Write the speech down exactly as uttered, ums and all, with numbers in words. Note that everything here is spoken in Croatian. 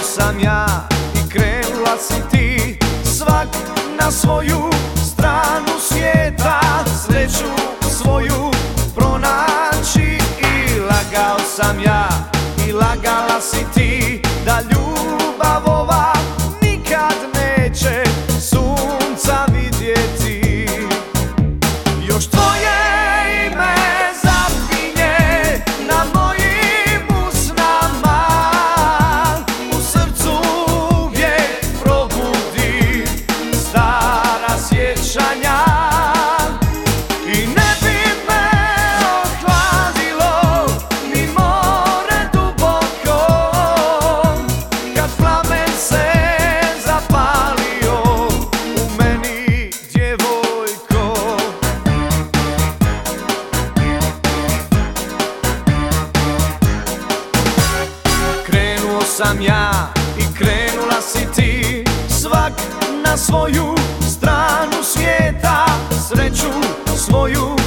sam ja i krenula si ti, svak na svoju stranu svijeta, sreću svoju pronaći. I lagao sam ja i lagala si ti, da ljubav ova nikad neće sunca vidjeti. Još tvoje ime zapinje na mojim usnama, u srcu uvijek probudi stara sjećanja. I ne bi me ohladilo ni more duboko, kad plamen se zapalio u meni, djevojko. Krenuo sam ja i krenula si ti, svak na svoju stranu svijeta, sreću svoju